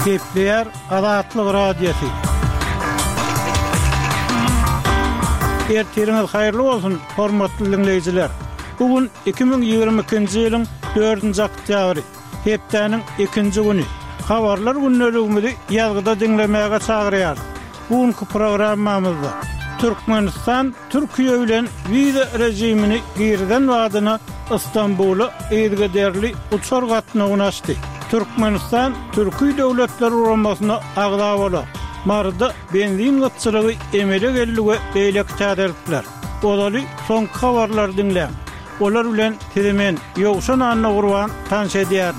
Kepler Azatlyk Radiosu. Ertiriniz hayırlı olsun, hormatly dinleyijiler. Bugün 2022-nji ýylyň 4-nji oktýabry, hepdeniň 2-nji güni. Habarlar günneligimizi ýazgyda dinlemäge çagyrýar. Bugünkü programmamyzda Türkmenistan Türkiýe bilen wiza rejimini girden wadyna İstanbul'a eýdgederli uçar gatnagyny açdy. Türkmenistan Türkiýe döwletleri uramasına agda bolar. Marda benzin gatçylygy emele gellige beýlek täderler. Olaly soň habarlar dinleň. Olar bilen teremen ýogşan anna gurban tanş edýär.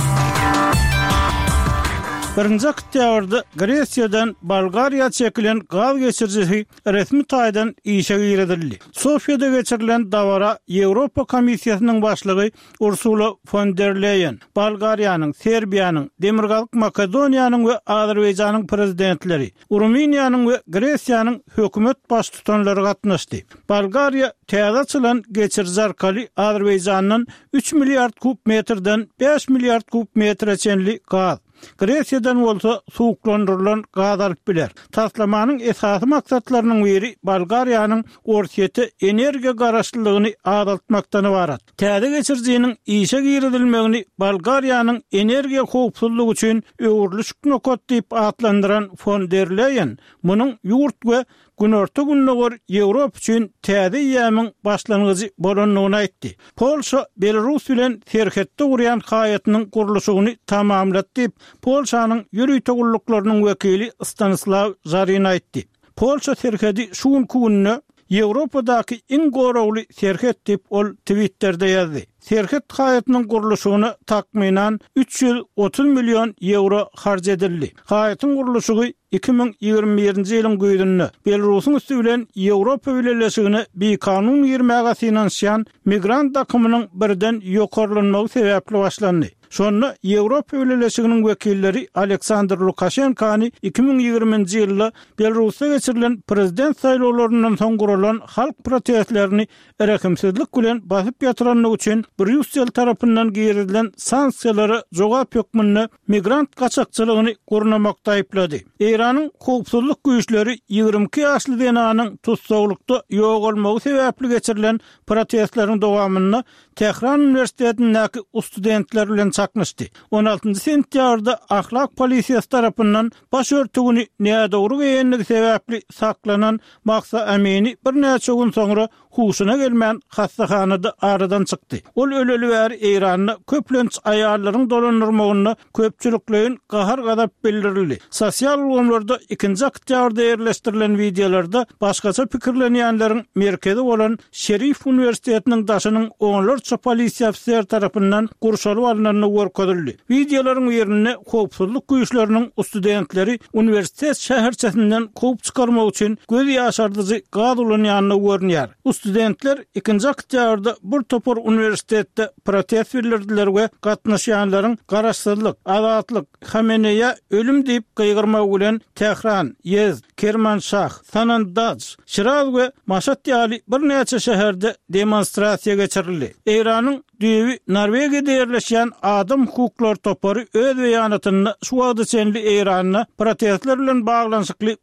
1-nji oktýabrda Gresiýadan Bolgariýa çekilen gaz geçirjisi resmi taýdan işe giredildi. Sofiýada geçirilen dawara Ýewropa Komissiýasynyň başlygy Ursula von der Leyen, Bolgariýanyň, Serbiýanyň, Demirgalyk Makedoniýanyň we Azerbaýjanyň prezidentleri, Ruminiýanyň we Gresiýanyň hökümet baş tutanlary gatnaşdy. Bolgariýa täze açylan geçirji arkaly Azerbaýjanyň 3 milliard kub metrden 5 milliard kub metre çenli gaz, Gresiýadan bolsa suwuklandyrylan gaz alyp biler. Taslamanyň esasy maksatlarynyň biri Bolgariýanyň ortaýety energiýa garaşlygyny azaltmakdan ibarat. Täze geçirjiniň işe giredilmegini Bolgariýanyň energiýa howpsuzlygy üçin öwürlüşik nokot diýip atlandyran von der Leyen, munyň ýurt we günorta günnäger Ýewropa üçin täze ýamyň başlangyjy bolanyny aýtdy. Polşa Belarus bilen serhetde urýan haýatynyň gurulşyny tamamlatdy. Polşanyň ýürüýte gulluklarının wekili Stanislaw Zarin aýtdy. Polşa serhedi şu günü Ýewropadaky iň goragly serhet diýip ol Twitter'de ýazdy. Serhet haýatynyň gurulşyny takminan 330 milyon euro harç edildi. Haýatyň gurulşy 2021-nji ýylyň güýdünde Belarusyň üstü bilen Ýewropa Birleşigine bir kanun ýermäge finansiýan migrant akymynyň birden ýokarlanmagy sebäpli başlandy. Şonu Ýewropa Birleşiginiň wekilleri Aleksandr Lukashenkany 2020-nji ýylda Belarusda geçirilen prezident saýlawlaryndan soň gurulan halk protestlerini erekimsizlik bilen basyp ýatyranlyk üçin Brüssel tarapyndan girilen sanksiýalary jogap ýokmyny migrant gaçakçylygyny gurnamakda aýplady. Iranyň howpsuzlyk güýçleri 22 ýaşly denanyň tutsawlykda ýok bolmagy sebäpli geçirilen protestleriň dowamyny Tehran Üniversitetindäki studentler bilen çakmışdy. 16 sentýabrda ahlak polisiýasy tarapyndan baş örtügini nädogry geýenligi sebäpli saklanan Mahsa Amini bir näçe gün soňra huşuna gelmän hastahanada aradan çykdy. Ol öleli bäri Iranyny köplenç aýallaryň dolanyrmagyny köpçüliklerin gahar gadap bildirildi. Sosial ugumlarda 2-nji oktýabrda ýerleşdirilen videolarda başgaça pikirlenýänleriň merkezi bolan Şerif Üniversitetiniň daşynyň onlarça polisiýa ofisiýer tarapyndan gurşalyp alynanyny görkezildi. Videolaryň ýerine howpsuzlyk güýçleriniň studentleri universitet şäherçesinden kopup çykarmak üçin göz ýaşardyjy gaz ulanýanyny görnýär. Studentler 2-nji oktýabrda bir topar universitetde protest bildirdiler we gatnaşýanlaryň garaşsyzlyk, azatlyk, Hameneýe ölüm diýip gıygırmak bilen Tehran, Yezd, Kermanşah, Sanandaj, Şiraz we Maşhad ýaly bir näçe şäherde demonstrasiýa geçirildi. Iranyň düýbi Norwegiýada ýerleşýän adam hukuklar topary öz beýanatyny şu wagtda çenli Iranyna protestler bilen baglanşykly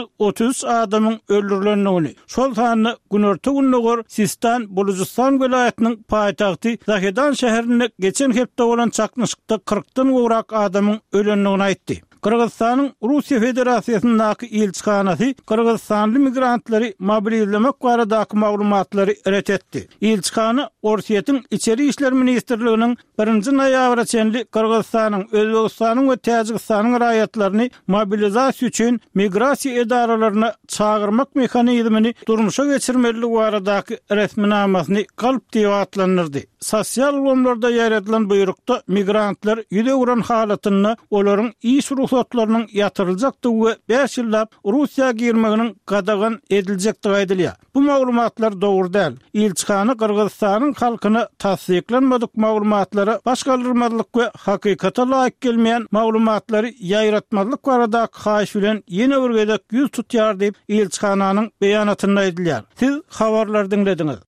133 adamyň öldürilendigini, şol sany günorta günnäger Sistan Bulujistan welaýatynyň paýtagty Zahedan şäherine geçen hepde bolan çaknışykda 40-dan gowrak adamyň ölendigini aýtdy. Kırgızstanyň Russiýa Federasiýasyndaky elçihanasy Kırgızstanly migrantlary mobilizlemek baradaky maglumatlary eretdi. Elçihana Ortaýetyň içeri işler ministrliginiň 1-nji noýabra çenli Kırgızstanyň, Özbegistanyň we Täjikistanyň raýatlaryny mobilizasiýa üçin migrasiýa edaralaryna çagyrmak mehanizmini durmuşa geçirmeligi baradaky resminamasyny galyp diýip atlanyrdy. Sosial ugumlarda ýaratylan buyrukda migrantlar ýüde uran halatyny, olaryň iş ruhsatlarynyň ýatyryljakdygy we 5 ýyllap Russiýa girmeginiň gadagan ediljekdigi aýdylýar. Bu maglumatlar dogry däl. Elçihana Kırgızstanyň halkyna tasdiklenmedik maglumatlara başgalyrmadyk we hakykata laýyk gelmeýän maglumatlary ýaýratmadyk baradaky haýyş bilen ýene bir gezek ýüz tutýar diýip elçihananyň beýanatyny aýdylýar. Siz habarlar dinlediňiz.